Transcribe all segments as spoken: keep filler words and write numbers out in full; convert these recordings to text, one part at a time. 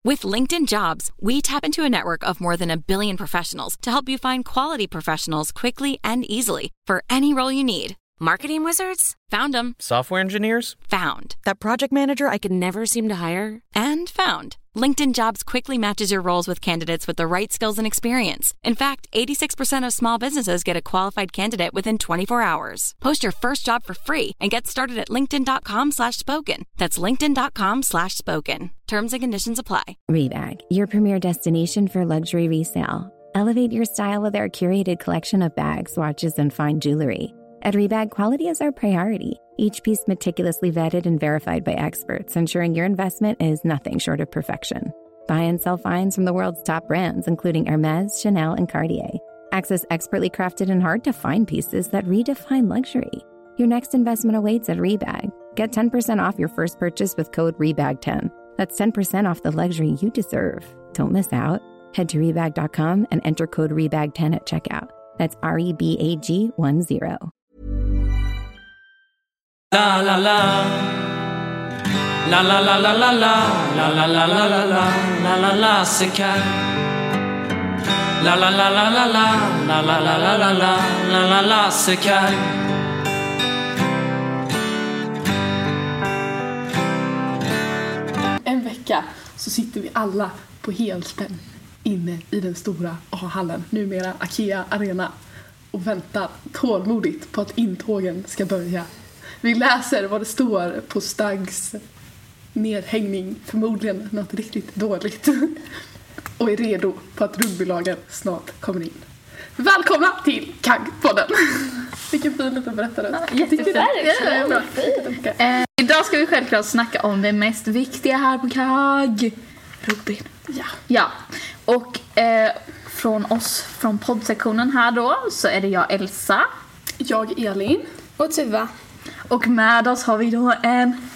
With LinkedIn Jobs, we tap into a network of more than a billion professionals to help you find quality professionals quickly and easily for any role you need. Marketing wizards? Found them. Software engineers? Found. That project manager I could never seem to hire? And found. LinkedIn Jobs quickly matches your roles with candidates with the right skills and experience. In fact, eighty-six percent of small businesses get a qualified candidate within twenty-four hours. Post your first job for free and get started at linkedin.com slash spoken. That's linkedin.com slash spoken. Terms and conditions apply. Rebag, your premier destination for luxury resale. Elevate your style with our curated collection of bags, watches, and fine jewelry. At Rebag, quality is our priority. Each piece meticulously vetted and verified by experts, ensuring your investment is nothing short of perfection. Buy and sell finds from the world's top brands, including Hermes, Chanel, and Cartier. Access expertly crafted and hard-to-find pieces that redefine luxury. Your next investment awaits at Rebag. Get ten percent off your first purchase with code rebag ten. That's ten percent off the luxury you deserve. Don't miss out. Head to rebag dot com and enter code rebag ten at checkout. That's R E B A G one zero. La la la La la la la la la La la la la la la La la la sekar La la la la la la La la la la la la La la la sekar. En vecka så sitter vi alla på helspänn inne i den stora A-hallen, numera Akea Arena, och väntar tålmodigt på att intågen ska börja. Vi läser vad det står på Stags nedhängning, förmodligen något riktigt dåligt, och är redo på att rugbylagen snart kommer in. Välkomna till Kagg-podden. Vilken fin liten berättare. Ja, jättefint. Ja, eh, idag ska vi självklart snacka om det mest viktiga här på Kagg. Rugby. Ja. Ja. Och eh, från oss, från poddsektionen här då, så är det jag, Elsa. Jag, Elin. Och Tuva. Och med oss har vi då en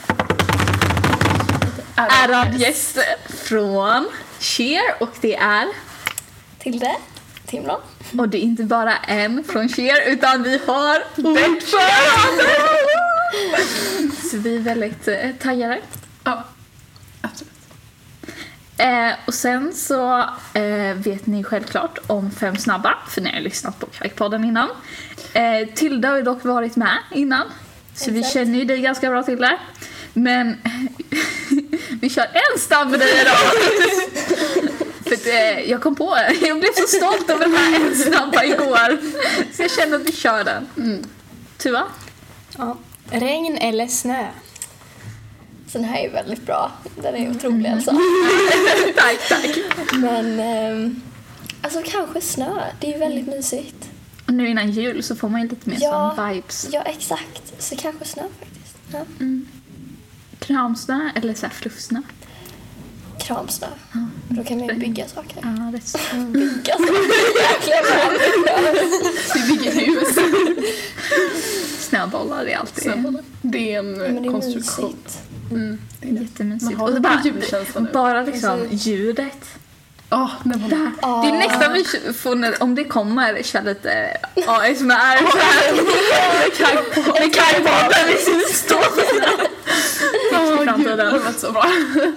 ärad gäst från Cheer, och det är Tilde Timlon. Och det är inte bara en från Cheer, utan vi har ordförande. Så vi är väldigt eh, taggade. Ja, absolut. Eh, och sen så eh, vet ni självklart om Fem snabba, för ni har lyssnat på Kagg-podden innan. Eh, Tilde har ju dock varit med innan, så vi känner ju dig ganska bra, Tilde. Men vi kör en snabb med dig idag. För det, jag kom på, jag blev så stolt över den här en snabba igår. Så jag känner att vi kör den. Mm. Tuva? Ja. Regn eller snö? Så den här är väldigt bra. Den är otrolig, mm. alltså. Tack, tack. Men eh, alltså kanske snö. Det är ju väldigt mysigt. Och nu innan jul så får man ju lite mer ja, sån vibes. Ja, exakt. Så kanske snö faktiskt. Ja. Mm. Kramsnö eller så här fluffsnö? Kramsnö. Mm. Då kan man ju bygga saker. Ja, det är så. Mm. Bygga saker. Vi bygger hus. Snöbollar är alltid. Snöbollar. Det är en Men det är konstruktion. Mm. Det är jättemysigt. Och det bara, bara, bara liksom ljudet. Oh, det, det, oh. det är nästan vi får när, om det kommer kör lite A S M R så här. Det kan ju vara där vi står i framtiden. Det har varit så bra.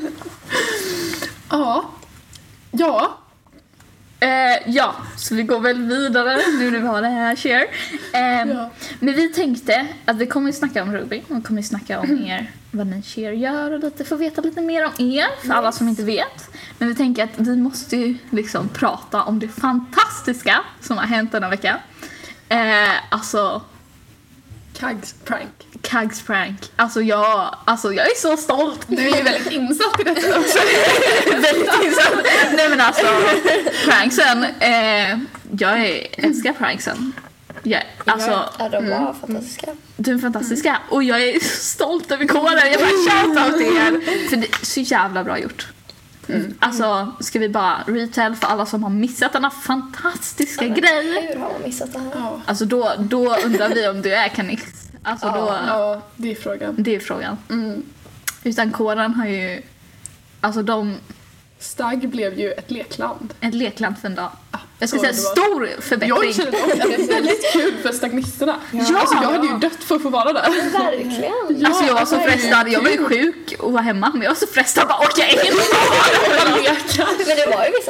Ja. Ja. Eh, ja, så vi går väl vidare nu när vi har det här share. Eh, ja. Men vi tänkte att vi kommer att snacka om rugby. Vi kommer att snacka om er, vad ni cheer gör och lite, få veta lite mer om er, för yes. alla som inte vet. Men vi tänker att vi måste ju liksom prata om det fantastiska som har hänt denna vecka. Eh, alltså Kaggs prank. Kaggs prank. Alltså jag, alltså jag är så stolt. Du är ju väldigt insatt i detta också. Väldigt insatt. Nej men alltså pranksen, eh, jag är, älskar pranksen. Yeah, alltså, ja, de var mm, fantastiska. Du är fantastiska. Mm. Och jag är stolt över kåren. Jag bara shout out till er. För det är så jävla bra gjort. Mm. Alltså, ska vi bara retell för alla som har missat denna fantastiska mm. grej. Hur har man missat det här? Ja. Alltså då, då undrar vi om du är kanix. Alltså ja, då, ja, det är frågan. Det är frågan. Mm. Utan kåren har ju, alltså de... Stag blev ju ett lekland. Ett lekland för en dag. Ah, jag ska säga stor förbättring. Jag känner också att det är väldigt kul för stagnisterna. Ja. Alltså jag hade ju dött för att få vara där. Verkligen. Ja, alltså jag var så frestad. Jag var ju sjuk och var hemma. Men jag var så frestad. Bara, okej. Okay.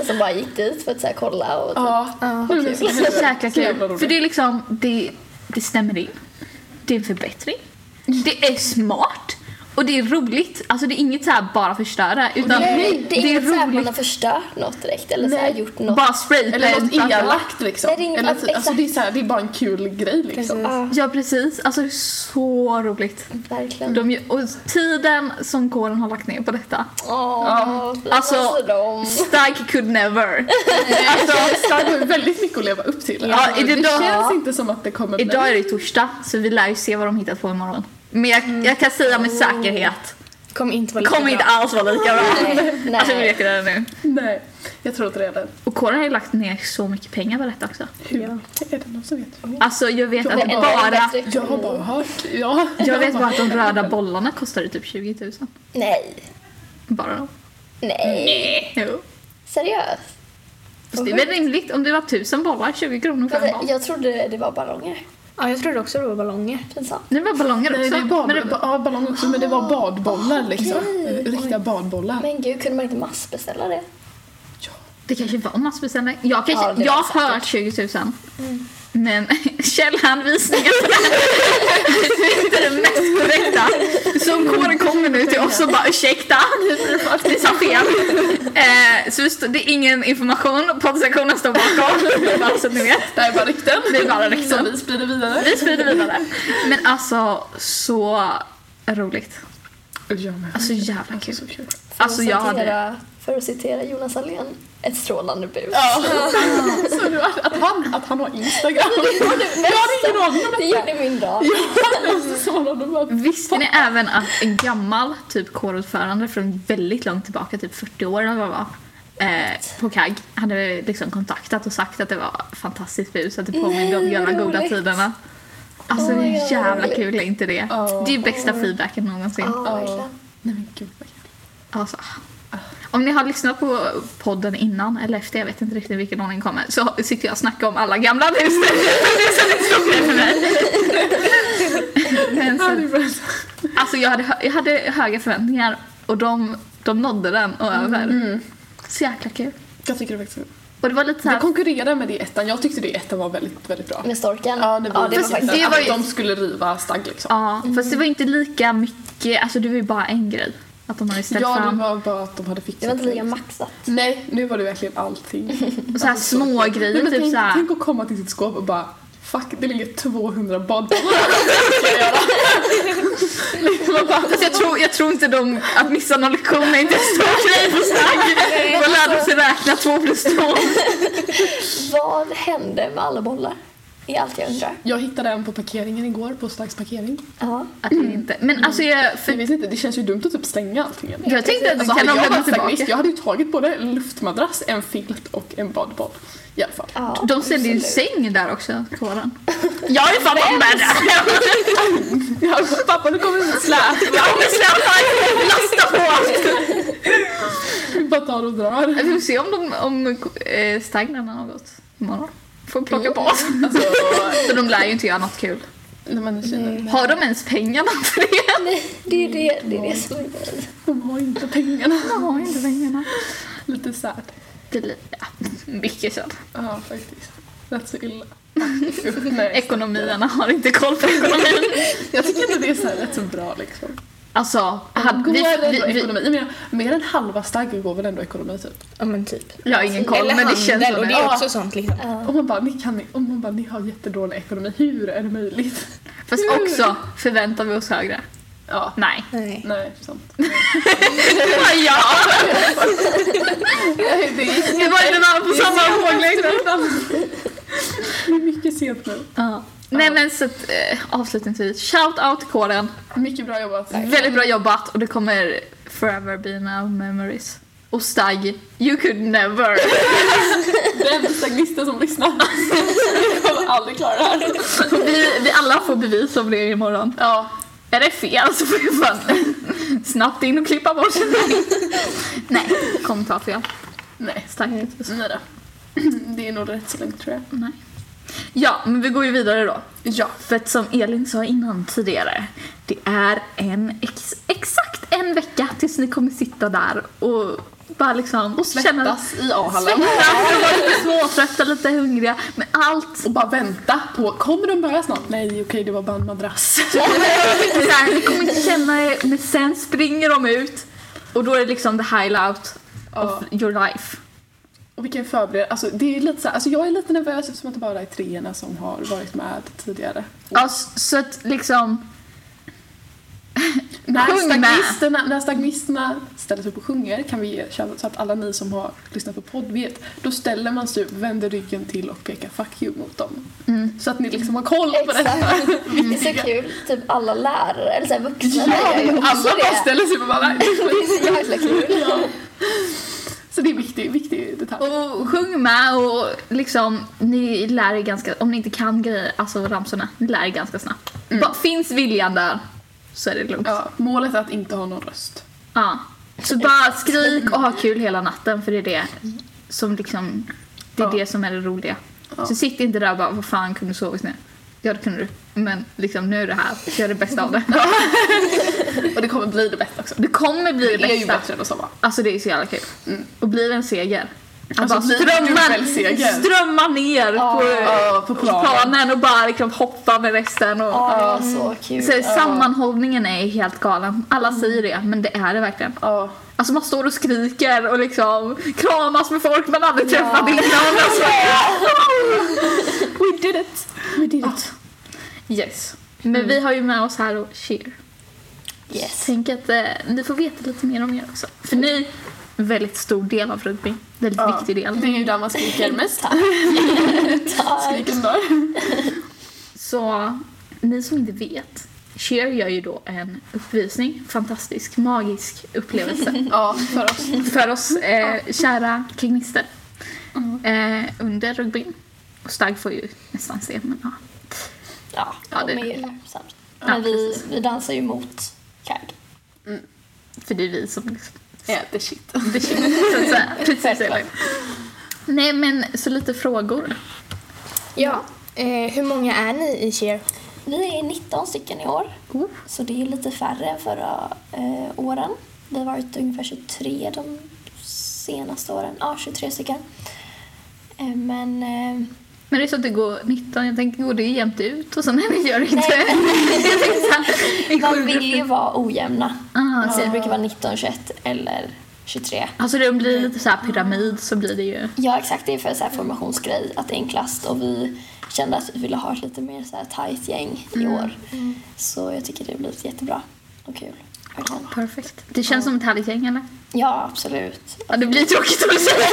vissa som bara gick dit för att så här, kolla och Ja, Ja, det är okej. så Så jäkla jävla kul. roligt. För det är liksom, det, det stämmer in. Det är en förbättring. Det är smart. Och det är roligt. Alltså det är inget så här bara förstöra. Utan Nej, det är inget så här att man roligt. har förstört något direkt eller så här, Nej. gjort något. Bara spray. Eller något elakt liksom. Nej, det är inget- Eller, exakt. alltså, det, är så här, det är bara en kul grej liksom. Precis. Ja, Ja, precis. Alltså det är så roligt. verkligen. De, och tiden som kåren har lagt ner på detta. Åh, Alltså, alltså, de. Stag could never. Alltså, Stag har ju väldigt mycket att leva upp till. Ja, Alltså, är det det då- känns inte som att det kommer bli... Idag är det torsdag, så vi lär ju se vad de hittat på imorgon. Men jag, jag kan säga med säkerhet, Kommer inte vara det kommer inte alls vara lika bra. Nej, nej. Alltså vi vet ju det nu. Nej, jag tror inte det är det. Och kåren har ju lagt ner så mycket pengar på detta också. Hur? Är det någon som vet? Alltså jag vet Jag att Det är bara... bättre. Jag har bara hört. Ja, Jag vet bara att de röda bollarna kostade typ tjugo tusen. Nej. Bara de. Nej. Jo. Seriöst? Fast det är väl rimligt om det var tusen bollar, tjugo kronor för en Vänta, boll. jag trodde det var ballonger. Ja, jag trodde också det var ballonger. Pinsamt. Det var ballonger också. Nej, det är bad, men det, ba, ja, ballong också, men det var badbollar liksom. okej. Riktiga badbollar. Men gud, kunde man inte massbeställa det? det kanske var en massbeställning. Jag, kanske, Ja, det jag var har hört tjugo tusen. Men källhänvisningen är inte det mest korrekta. Så om kåren kommer nu till oss och bara ursäkta, ni sa fel. Eh, så det står- det är ingen information, poddsektionen står bakom. Bara så att ni vet. Det här är bara rykten. Det är bara rykten. Som vi sprider vidare. Vi sprider vidare. Men alltså, så roligt. Jag med. Alltså jävla kul. Så kul. För Alltså att jag hade... citera, För att citera Jonas Alén, ett strålande bus. Ja. Så nu att, att, han, att han har Instagram. Jag hade ingen aning om Det gjorde min dag. det. Visste ni även att en gammal typ kårordförande från väldigt långt tillbaka, typ fyrtio år eller vad det var, eh, på K A G hade liksom kontaktat och sagt att det var fantastiskt bus, att det påminner om gamla goda roligt. tiderna. Alltså det Oh my är God, jävla roligt. kul, är inte det? Ja. Det är ju bästa feedbacken någonsin. Ja, verkligen. Nej men gud vad kul. Alltså, om ni har lyssnat på podden innan eller efter, jag vet inte riktigt vilken ordning kommer, så sitter jag och snackar om alla gamla hus. Det är så lite stor grej för mig. Men Ja, det så, är bra. alltså jag hade, hö- jag hade höga förväntningar och de, de nådde den och över. Så jäkla kul. Jag tycker det faktiskt. Och det var lite så Det här, konkurrerar med det i ettan. Jag tyckte det i ettan var väldigt, väldigt bra. Med storken? Ja, det var, det var fast faktiskt... det var att ju- de skulle riva Stag liksom. ja, fast det var inte lika mycket, alltså det var ju bara en grej. Att de hade ställt Ja, det fram. var bara att de hade fixat Det var inte lika liksom. maxat. Nej, nu var det verkligen allting. Och så här små grejer, Nej, men typ tänk, så här. tänk att komma till sitt skåp och bara fuck, det ligger tvåhundra badbollar. Fast jag tror, jag tror inte de, att missa någon lektion är inte en stor grej på Stag. De lärde sig räkna två plus två. Vad hände med alla bollar? Det är allt jag undrar. Jag hittade en på parkeringen igår, på Stags parkering. Ja. Att det inte. Men alltså jag, För jag vet inte, det känns ju dumt att typ slänga allting. jag tänkte att Alltså, kan hade de jag lämna varit stagnist, tillbaka. jag hade ju tagit både en luftmadrass, en filt och en badboll. I alla fall. Ja, De säljer ju absolut. säng där också, kåren. Jag är fan på med det. Ja, pappa, nu kommer det släp. Jag kommer släppa, lasta på allt. Vi bara tar och drar. Vi får se om de, om eh, Stagnen har gått imorgon. Får plocka på oss. Alltså, Så de lär ju inte göra något kul. när man känner, Har de ens pengarna för det? Nej, det är det, det, är det som är grejen. de har inte pengarna. De har inte pengarna. Lite sad. Det är lite, ja, mycket så. Ja, faktiskt. Det är så illa. Usch, nej. Ekonomierna har inte koll på ekonomin. Jag tycker inte det är så här rätt så bra liksom. Alltså, hade, Går vi, ändå vi, vi, ekonomi? Jag menar, mer än halva Stag går väl ändå ekonomi typ. Ja, men typ. jag har ingen koll, Eller men det handel, känns så och det nu. är också sånt liksom. Om man bara, ni kan, om man bara, ni har jättedålig ekonomi, hur är det möjligt? Fast också, förväntar vi oss högre? Ja. Nej. Nej. Nej, sant. Ja, Nej, det är det var ju den andra på samma våglängd. Det är mycket sent nu. Ja. Nej men så att, eh, avslutningsvis, shout out till kåren. Mycket bra jobbat. Väldigt bra jobbat och det kommer forever be now memories. Och Stag, you could never. Den stagnisten som lyssnar. Vi kommer aldrig klara det här. Vi, vi alla får bevis om det imorgon. Ja. Är det fel så får vi fan snabbt in och klippa bort det. Nej, kom ta fel. Nej. Stag. Nej då. Det är nog rätt så långt tror jag. Nej. Ja, men vi går ju vidare då. Ja. För att som Elin sa innan tidigare, det är en ex- exakt en vecka tills ni kommer sitta där och bara liksom Och svettas i A-hallen. Svettas och vara lite småtrötta, lite hungriga. Men allt... Och bara vänta på, kommer de börja snart? Nej, okej, det var bara en madrass. Så här, ni kommer inte känna det, men sen springer de ut. Och då är det liksom the highlight Ja. of your life. Och vilken förbered, alltså det är lite så här, alltså jag är lite nervös eftersom att det bara är treorna som har varit med tidigare. Ja, så att liksom... När Sjung med. stagnisterna, när stagnisterna ställer sig upp och sjunger kan vi köra så att alla ni som har lyssnat på podd vet. Då ställer man sig upp, vänder ryggen till och pekar fuck you mot dem. Mm. Så att ni liksom har koll på detta. Exakt. Det är så kul. Typ alla lärare, eller så här vuxna Ja, gör ju också alla bara det. ställer sig upp och bara Det är så jäkla kul. ja. Så det är viktig, viktig detalj. Och sjung med och liksom, ni lär er ganska, om ni inte kan grejer, alltså ramsorna, ni lär er ganska snabbt. Mm. Bara, finns viljan där så är det lugnt. Ja. Ja, målet är att inte ha någon röst. Så bara skrik och ha kul hela natten, för det är det som liksom, det är Ja. det som är det roliga. Ja. Så sitt inte där och bara, vad fan, kunde du sovit nu? Ja, det kunde du. Men liksom, nu är det här, gör det bästa av det. Och det kommer bli det bästa också. Det kommer bli det Det är ju bästa. bättre än att sova. Alltså det är så jävla kul. Mm. Och blir det en seger. Att Alltså, bara blir det strömma, dubbelseger? strömma ner på, Ja, på planen. planen och bara liksom hoppa med resten. Och, Ja, det var så kul. så sammanhållningen är helt galen. Alla säger det, men det är det verkligen. Ja. Alltså man står och skriker och liksom kramas med folk man aldrig träffat innan. Alltså. We did it! We did it. Yes. Men vi har ju med oss här och cheer. Yes. Tänk att eh, ni får veta lite mer om er också. För ni är en väldigt stor del av rugby. Väldigt Ja, viktig del. det är ju där man skriker mest. Tack. Skriken där. Så ni som inte vet, cheer gör ju då en uppvisning, fantastisk, magisk upplevelse Ja, för oss. för oss eh, kära kignister eh, under rugbyn. Och Stag får ju nästan se, men ja. Ja, Ja, de det- är ju sämst. Ja, Men vi, precis. vi dansar ju mot Kag. För det är vi som liksom, Ja, det är shit. det känns, så att säga. Precis, Självklart. eller? Nej, men så lite frågor. Ja. Eh, hur många är ni i cheer? Vi är nitton stycken i år. Oh. Så det är lite färre än förra eh, åren. Vi har varit ungefär tjugotre de senaste åren. Ja, tjugotre stycken. Eh, men... Eh, Men det är så att det går nitton, jag tänker, går det jämnt ut och sen när vi gör det inte. Jag tänkte så här, i man sju vill ju grupper. vara ojämna. Ah, Så det brukar vara nitton, tjugoett eller tjugotre. alltså det blir lite så här pyramid, så blir det ju. Ja, exakt. Det är för så här formationsgrej att det är enklast. Och vi kände att vi ville ha ett lite mer så här tajt gäng i år. Så jag tycker det blir jättebra och kul. Verkligen. Perfekt. Det känns som ett härligt gäng, eller? Ja, absolut. Ja, det blir tråkigt att säga.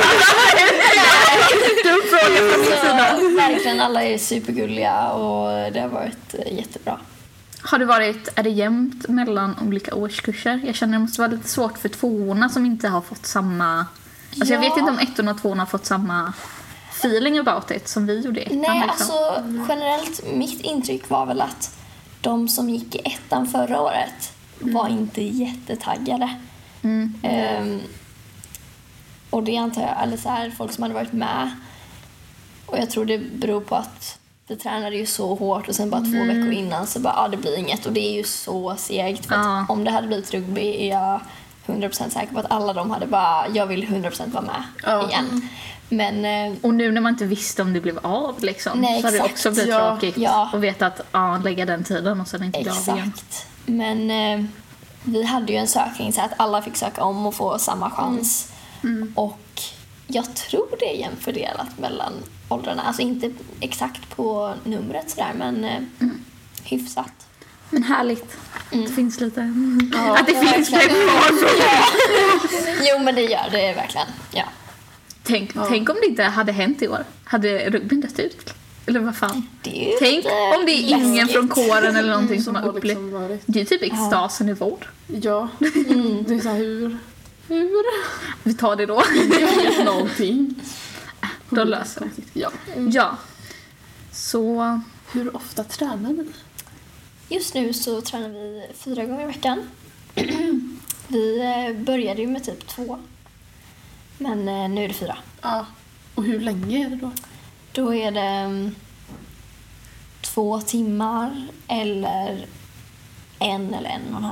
Dum fråga från min sida. Så, verkligen, alla är supergulliga och det har varit eh, jättebra. Har det varit, är det jämnt mellan olika årskurser? Jag känner det måste vara lite svårt för tvåorna som inte har fått samma... Alltså jag Ja. vet inte om ettorna och tvåorna har fått samma feeling about it som vi gjorde i ettan. Nej, liksom. alltså generellt, mitt intryck var väl att de som gick i ettan förra året var inte jättetaggade. Mm. Ehm, och det antar jag, eller så här, folk som hade varit med. Och jag tror det beror på att vi tränade ju så hårt och sen bara två veckor innan så bara, ja, det blir inget. Och det är ju så segt. För Ja. att om det hade blivit rugby är jag hundra procent säker på att alla de hade bara, jag vill hundra procent vara med Ja. igen. Men eh, Och nu när man inte visste om det blev av liksom, Nej, så har det exakt. också blivit Ja. tråkigt. Ja. Och veta att ja, lägga den tiden och sen inte bli av igen. exakt. Men eh, vi hade ju en sökning så att alla fick söka om och få samma chans. Och jag tror det är jämnt fördelat mellan åldrarna. Alltså inte exakt på numret sådär, men eh, hyfsat. Men härligt. Mm. Det finns lite... Ja, att det ja, finns verkligen. lite kvar. Jo, men det gör det verkligen. Ja. Tänk, tänk om det inte hade hänt i år. Hade rugbyn dött ut? Eller vad fan? Det är ju Tänk lite om det är ingen läskigt. från kåren eller någonting som Som har har upplevt. liksom varit. Det är typ extasen i vår. Ja, det är så här hur... Hur? Vi tar det då. Jag vet någonting. Då löser det. Ja. Ja. Så... Hur ofta tränar ni? Just nu så tränar vi fyra gånger i veckan. Vi eh, började ju med typ två. Men eh, nu är det fyra. Ja. Och hur länge är det då? Då är det mm, två timmar eller en eller en och en halv.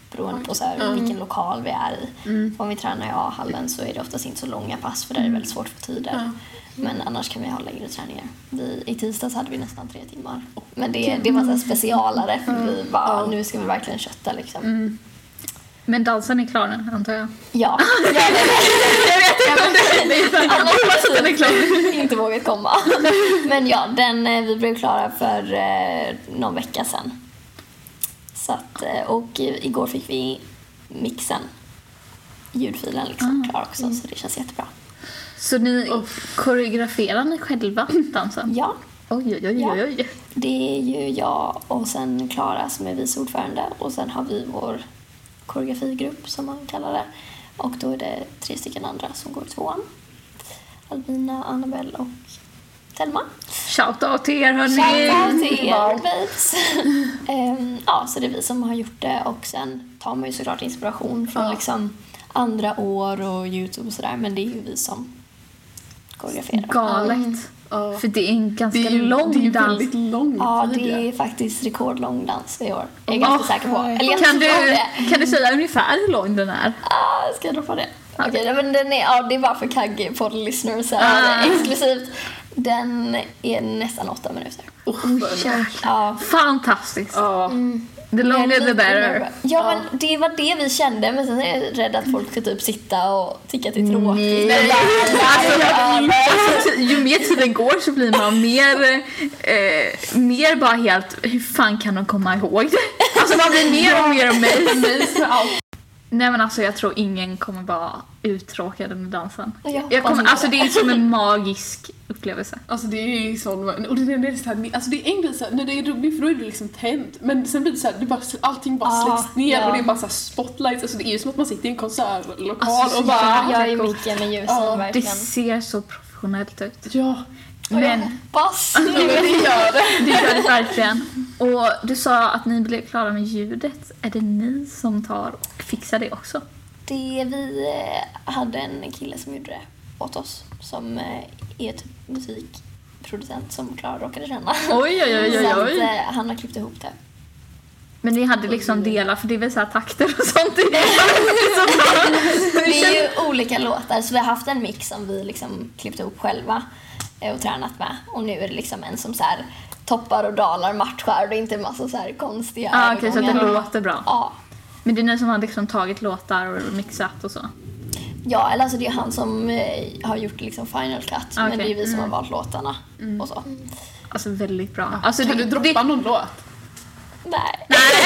beroende på så här, mm. vilken lokal vi är i. Mm. Om vi tränar i A-hallen så är det oftast inte så långa pass för där är det väldigt svårt att få tider. Mm. Men annars kan vi ha längre träningar. Vi, I tisdags hade vi nästan tre timmar. Men det, det var så här specialare för vi bara, nu ska vi verkligen kötta liksom. Mm. Men dansen är klar nu, antar jag? Ja. Jag vet inte om det är annars den är klar. Inte vågat komma. Men ja, den, vi blev klara för eh, någon vecka sedan. Så att, och igår fick vi mixen. Ljudfilen liksom klar också, mm. så det känns jättebra. Så ni oh. koreograferar ni själva dansen? Ja. Oj, oj, oj, oj. Ja. Det är ju jag och sen Klara som är vice ordförande. Och sen har vi vår koreografigrupp som man kallar det. Och då är det tre stycken andra som går i tvåan. Albina, Annabelle och Telma. Shoutout till er, hörni! Shoutout till er, babes! um, ja, så det är vi som har gjort det. Och sen tar man ju såklart inspiration från ja. liksom andra år och YouTube och sådär. Men det är ju vi som koreograferar. Galet! Mm. Uh, För det är en ganska det är, lång det är dans. Väldigt lång ja, det är faktiskt rekordlång dans i år. Jag är oh, ganska säker på. Eller jag kan, du, det. kan du säga ungefär hur lång den är? Ah, ska jag droppa det? Okej, okay, men den är, ja, det är bara för kagge på listeners ah. exklusivt. Den är nästan åtta minuter. Oh, ja. Fantastiskt. Oh. Mm. The longer the better. Ja, men det var det vi kände. Men sen är jag rädd att folk ska typ sitta och tycka att det är tråkigt. Nej. Alltså, ju mer tiden går så blir man mer eh, mer bara helt, hur fan kan de komma ihåg det? Alltså man blir mer och mer och mer. Nej men alltså jag tror ingen kommer vara uttråkad under dansen. Jag jag kommer, alltså det är som en magisk upplevelse. Alltså det är ju sån, och det, det är så här, alltså det är en grej så här, när det är roligt för då är det liksom tänt, men sen blir det så här, det bara, allting bara ah, släcks ner ja. och det är bara så här spotlights, alltså det är ju som att man sitter i en konsertlokal alltså, och bara jag är mycket med ljusen ah, verkligen. Det ser så professionellt ut. Ja. Men jag hoppas. det gör det. Det gör det verkligen. Och du sa att ni blev klara med ljudet. Är det ni som tar och fixar det också? Det vi hade en kille som gjorde det åt oss. Som är typ musikproducent som Klara råkade känna. Oj, oj, oj, oj. Så att, han har klippt ihop det. Men ni hade liksom delar, för det är väl så här takter och sånt. Det är ju olika låtar. Så vi har haft en mix som vi liksom klippt ihop själva och tränat med. Och nu är det liksom en som så här toppar och dalar, matchar och inte en massa så här konstiga ah, okej, okay, så att det låter bra. Ja. Men det är ni som har liksom tagit låtar och mixat och så? Ja, eller alltså det är han som eh, har gjort liksom final cut. Okay. Men det är vi som mm. har valt låtarna mm. och så. Alltså väldigt bra. Alltså, kan det, du droppa det... någon låt? Nej.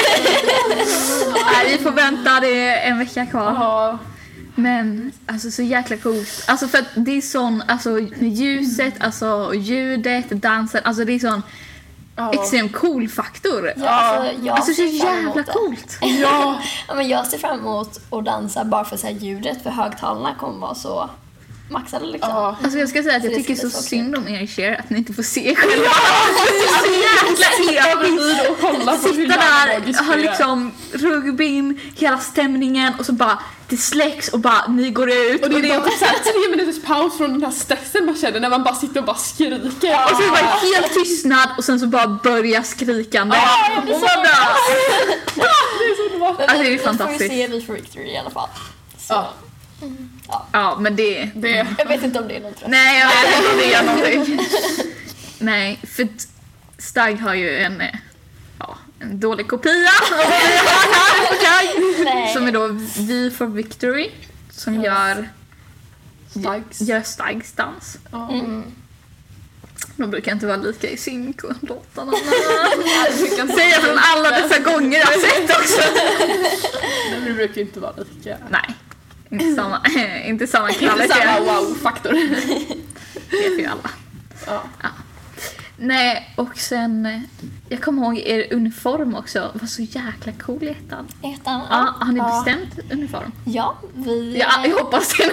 Nej, vi får vänta, det är en vecka kvar. Aha. Men alltså så jäkla coolt. Alltså för att det är sån, alltså ljuset, alltså ljudet, dansen, alltså det är sån oh. extremt cool faktor. Ja, alltså, jag alltså så jävla coolt. Ja. Ja, men jag ser fram emot att dansa bara för så här ljudet, för högtalarna kommer vara så maxade liksom. Ja. Alltså jag ska säga att så jag tycker så, så synd om er tjejer att ni inte får se själva. Så jäkla episkt och kolla på sitta där, ha liksom rugbyn, hela stämningen och så bara det släcks och bara ni går ut och det är, och det är bara så här tre minuters paus från den här stressen man känner när man bara sitter och bara skriker. Ja. Och så är det bara helt tystnad och sen så bara börjar skrikande. Ja, och så bara ja, det är så bra. Alltså det är fantastiskt. Vi får ju se det för Victory i alla fall. Så. Ja. Mm. Ja. Ja, men det, det... Jag vet inte om det är något tröst. Nej, jag vet inte om det är någonting. Nej, för Stag har ju en, ja, en dålig kopia av vad vi har här på Kag. Som är då V for Victory. Som yes. gör Stags. Gör Stags dans. Mm. De brukar inte vara lika i synk och låtarna. Jag kan säga från alla dessa gånger jag har sett också. Men det brukar inte vara lika. Nej. Inte samma, inte samma kvalitet. Inte samma wow-faktor. Det vet ju alla. Ja. Ja. Nej, och sen jag kommer ihåg er uniform också. Var så jäkla cool i ettan. Ettan, ja. Har ni ja. bestämt uniform? Ja, vi... Ja, jag hoppas det.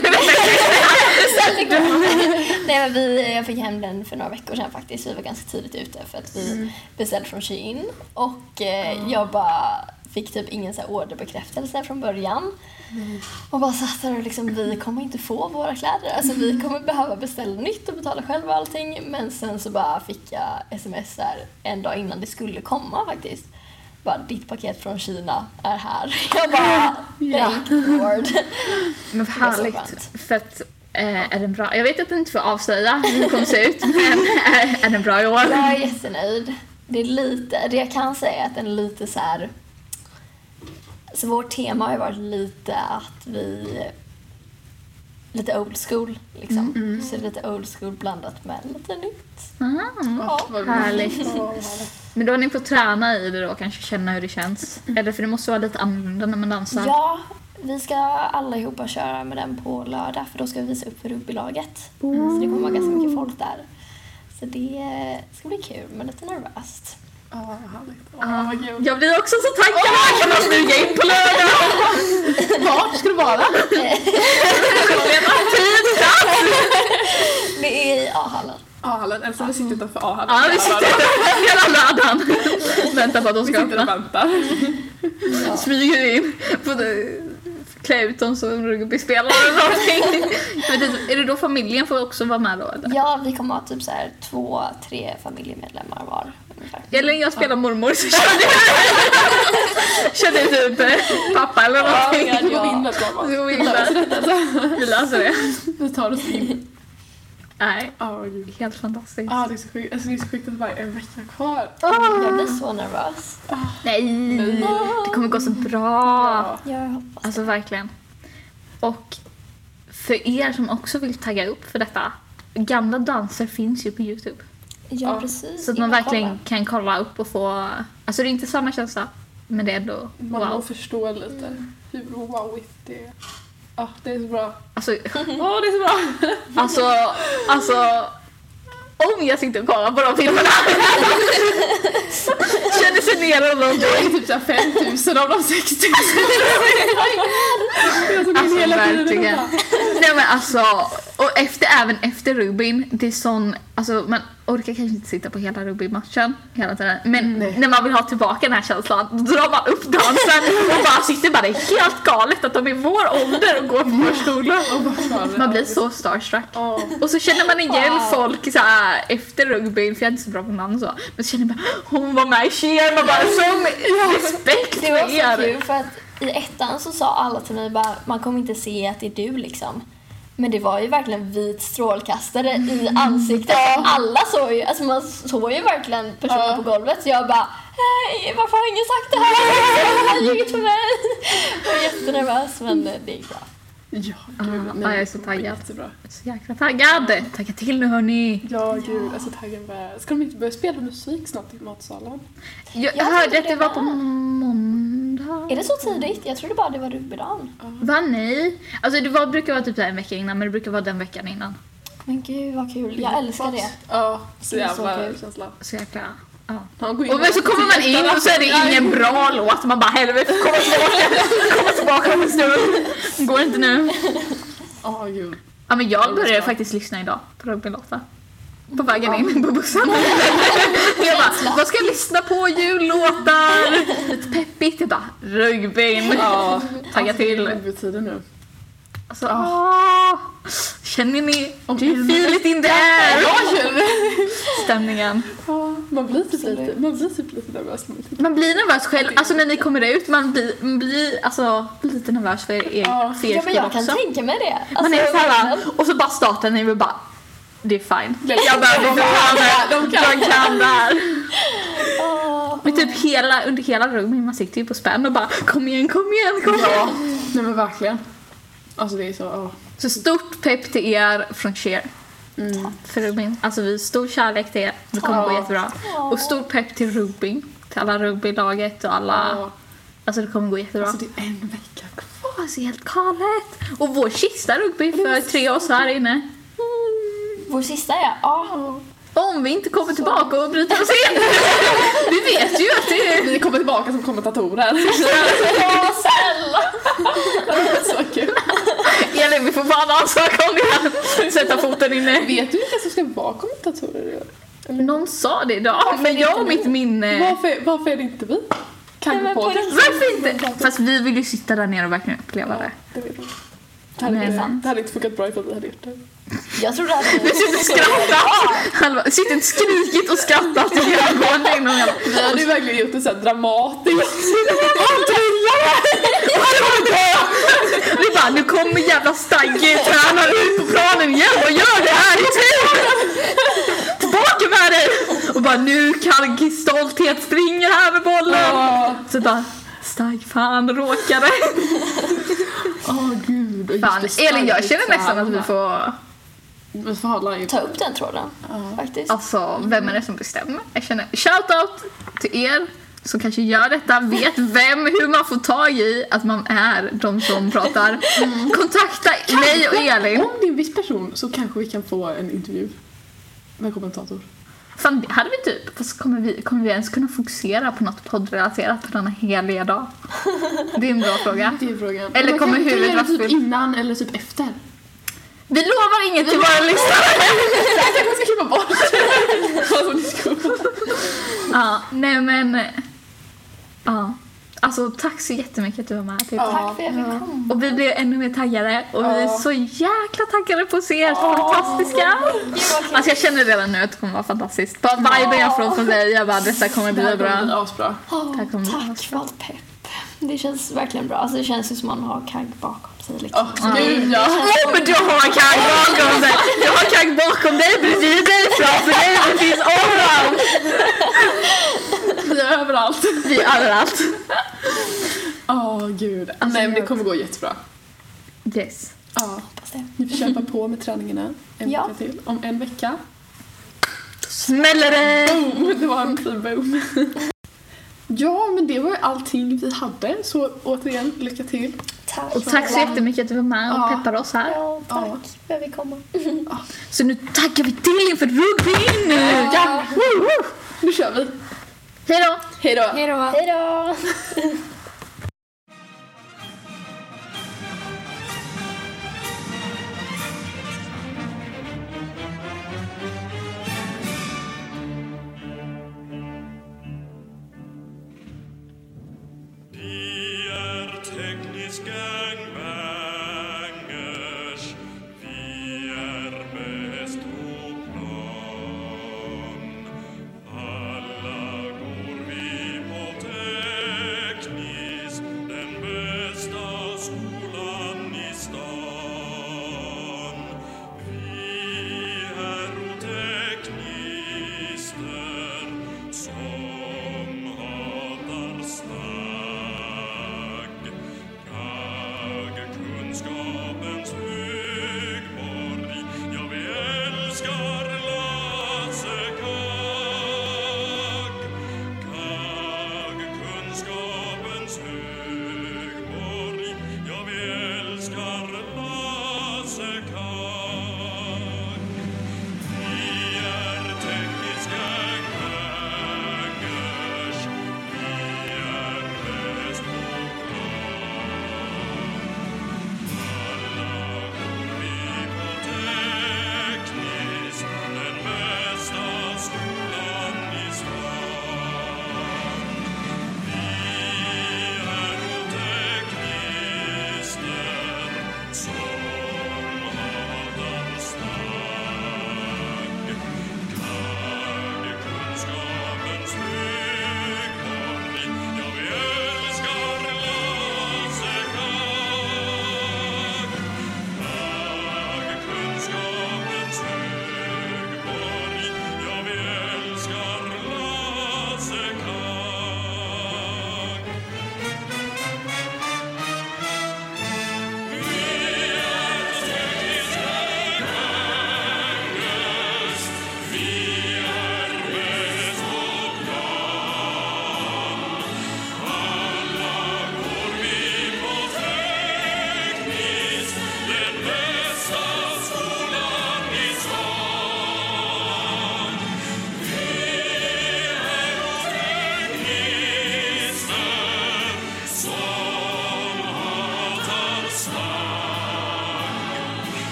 Nej, men vi, jag fick hem den för några veckor sedan faktiskt. Vi var ganska tidigt ute för att vi mm. beställde från Shein. Och eh, mm. jag bara fick typ ingen så här orderbekräftelse från början. Mm. Och bara satt där och liksom, vi kommer inte få våra kläder. Alltså vi kommer behöva beställa nytt och betala själva allting. Men sen så bara fick jag sms här en dag innan det skulle komma faktiskt. bara, ditt paket från Kina är här. Jag bara, thank Lord. Men för härligt. För att, eh, är den bra? Jag vet att du inte får avslöja hur den kommer se ut, men är, är den bra i år? Jag är jättenöjd. Det är lite, det jag kan säga är att den är lite så här. Så vårt tema har ju varit lite att vi lite old school liksom. Mm, mm. Så lite old school blandat med lite nytt. Mm. Ja. Oh, härligt. Men då har ni fått träna i det då, kanske känna hur det känns. Eller för det måste vara lite annorlunda när man dansar. Ja, vi ska allihopa köra med den på lördag, för då ska vi visa upp för rugbylaget. Mm. Så det kommer vara ganska mycket folk där. Så det ska bli kul, men lite nervöst. Ja, oh, härligt. Oh, vad kul. Jag blir också så taggad. Oh! Kan man smyga in på lördag? Vart ska du vara? Det är i A-hallen. A-hallen, alltså vi sitter utanför A-hallen. Ja, vi sitter utanför hela lördagen. Väntar på att de ska öppna. Vi sitter och väntar. Ja. Smyger in. Klä ut dem som rugbyspelare eller någonting. Är det då familjen får också vara med då? Eller? Ja, vi kommer ha typ så här två, tre familjemedlemmar var. Ungefär. Eller jag spelar mormor så känner jag typ pappa eller någonting. Ja, ja, ja. Så vi löser Vi löser det. Vi tar oss in. Nej, oh, helt fantastiskt. Ja, ah, det är så sjukt. Alltså, det är så sjukt att det bara är en vecka kvar. Oh. Jag blir så nervös. Oh. Nej, Nej, det kommer gå så bra. Ja, jag hoppas. Alltså verkligen. Och för er som också vill tagga upp för detta, gamla danser finns ju på YouTube. Ja, precis. Så att man verkligen kolla. kan kolla upp och få... Alltså det är inte samma känsla, men det är ändå man wow. Man förstår lite mm. hur wowigt det är. Ja, ah, det är så bra. Alltså, åh, oh, det är så bra. Alltså, alltså om jag sitter och kollar på de filmerna känner sig ner och någonting. Det är typ så fem tusen av de sex tusen. Alltså verkligen. Nej men alltså, och efter, även efter rugbyn, det är sån, alltså man orkar kanske inte sitta på hela rugbymatchen hela tiden, men Nej. när man vill ha tillbaka den här känslan, då drar man upp dansen och bara sitter bara, det är helt galet att de är i vår ålder och går på förskolan. Man blir så starstruck. Oh. Och så känner man igen wow. folk så här, efter rugbyn, för jag är inte så bra på namn och så, men så känner man, hon var med i Cheer, man bara, som respekt för er. Det var så kul för att i ettan så sa alla till mig bara, man kommer inte se att det är du liksom. Men det var ju verkligen vit strålkastare i ansiktet. Mm. Alla såg ju, alltså man såg ju verkligen personer ja. på golvet. Så jag bara, hej, varför har ingen sagt det här? Jag har ljugit för mig. Jag var jättenervös, men det gick bra. Ja, gud. Ah, jag är så taggad. Så jäkla taggad. Tagga till nu, hörni. Ja, gud. Jag är så taggad med. Ska de inte börja spela musik snart i matsalen? Jag, jag hörde att det var på måndag. Är det så tidigt? Jag trodde bara det var rugbydagen. Uh. Va, nej. Alltså det var, brukar vara typ en vecka innan, men det brukar vara den veckan innan. Men gud, vad kul. Jag älskar det. Ja, så jävla känsla. Så jäkla... Ja. Och men så kommer man in och så är det ingen bra låt. Man bara, helvete, komma tillbaka. Komma tillbaka om en stund. Går inte nu. Åh, oh, gud. Ja, men jag började faktiskt lyssna idag på rugbylåtar. På vägen in på bussen. Jag bara, vad ska jag lyssna på? Jullåtar. Lite peppigt. Jag bara, rugbyn. Ja, tagga till. Det betyder nu. Alltså, åh, känner ni? Do you feel it in the air? Jag känner stämningen. Ja, man blir typ lite, man blir typ lite nervös. Man blir nervös själv. Alltså när ni kommer ut, man blir, man blir alltså, lite nervös för er, ja. för er ja, men jag också. kan tänka mig det. Alltså, man är så här, och så bara startar ni och bara, det är fine. Jag bara, de kan det. De kan det här. Men typ hela, under hela rummet, man sitter ju på spänn och bara, kom igen, kom igen, kom igen. Ja, nej men verkligen. Alltså det är så, oh. Så stort pepp till er från Cheer. Mm. För Rubin. Alltså vi stor kärlek till er. Det kommer oh. gå jättebra. Oh. Och stort pepp till Rubin. Till alla rugbylaget och alla... Oh. Alltså det kommer gå jättebra. Alltså det är en vecka kvar. Alltså helt galet. Och vår sista rugby för tre år så här inne. Mm. Vår sista är, ja. Oh. Om vi inte kommer så. tillbaka och bryter oss in. Vi vet ju att det är... Vi kommer tillbaka som kommentatorer. Ja, snälla. Så kul. Elin, vi får bara ansöka om det. Sätta foten inne. Vet du vilka som ska vara kommentatorer? Eller? Någon sa det idag, varför men jag och mitt minne... Varför, varför är det inte vi? Kan vi på det? Varför inte? Fast vi vill ju sitta där nere och verkligen uppleva ja, det. Det vet jag. Det hade, det hade inte funkat bra ifall vi hade gjort det. Jag trodde att Du sitter och skrattar. Han bara, sitter inte skrikigt och skrattar till genomgående inom hela. Vi hade ju verkligen gjort det så här dramatiskt. Vi bara, nu kommer jävla Stagge tränar ut på planen igen. Vad gör det här i tur? Tillbaka med dig! Och bara, nu kan stolthet springer här med bollen. Oh. Så bara, Stagg, fan råkade. Åh oh, gud. Fan, Elin, jag känner nästan att vi får... Vi får hålla ta upp den tråden, uh. faktiskt. Alltså, vem är det som bestämmer? Jag känner, shoutout till er som kanske gör detta, vet vem, hur man får tag i att man är de som pratar. Mm. Kontakta mig och Elin. Om det är en viss person så kanske vi kan få en intervju med kommentator. Fan, det hade vi typ. Fast kommer vi, kommer vi ens kunna fokusera på något poddrelaterat på denna heliga dag? Det är en bra fråga. Det är frågan. Eller kommer huvudet vara typ innan eller typ efter? Vi lovar inget till våra lyssnare. Det här kanske ska klippa bort. Ja, nej men... Ja. Alltså, tack så jättemycket att du var med. Typ. Ja. Tack för att jag fick komma. Och vi blev ännu mer taggade. Och ja. Vi är så jäkla taggade på att se er. Fantastiska. Alltså, jag känner redan nu att det kommer vara fantastiskt. Bara viben jag får från dig. Jag bara, detta kommer bli bra. Asbra. Oh, tack för allt pepp. Det känns verkligen bra. Alltså, det känns ju som man har kagg bakom sig. Liksom. Oh, mm. ja. Oh, men du har kagg bakom dig. Du har kagg bakom dig. Precis därifrån. För dig det finns överallt. Vi är överallt. Vi är överallt. Åh, oh, gud. Alltså, nej, men det kommer gå jättebra. Yes. Ja, hoppas det. Ni får kämpa på med träningarna en ja. vecka till. Om en vecka. Smäller det! Boom. Det var en fin boom. Ja, men det var ju allting vi hade. Så återigen, lycka till. Tack. Och tack så jättemycket att du var med och ja. peppade oss här. Ja, tack ja. för att vi komma. Ja. Så nu tackar vi till inför rugbyn nu. Ja. Ja. Woo, woo. Nu kör vi. Hej då. Hej då. Hej då. Hej då. Alla går vi på teknik.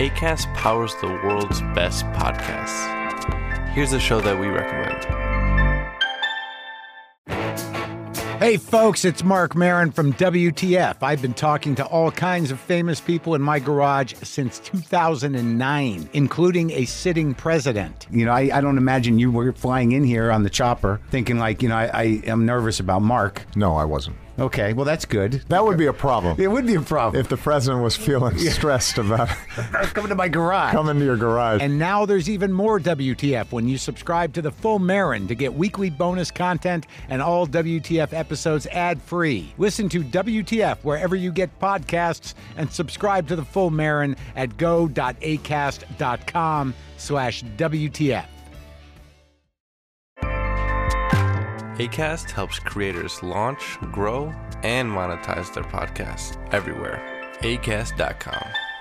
Acast powers the world's best podcasts. Here's a show that we recommend. Hey folks, it's Mark Maron from W T F. I've been talking to all kinds of famous people in my garage since two thousand nine, including a sitting president. You know, I, I don't imagine you were flying in here on the chopper thinking like, you know, I, I am nervous about Mark. No, I wasn't. Okay, well, that's good. That would be a problem. It would be a problem. If the president was feeling stressed about coming to my garage. Coming to your garage. And now there's even more W T F when you subscribe to the Full Marin to get weekly bonus content and all W T F episodes ad-free. Listen to W T F wherever you get podcasts and subscribe to the Full Marin at go.acast.com slash WTF. Acast helps creators launch, grow, and monetize their podcasts everywhere. acast dot com.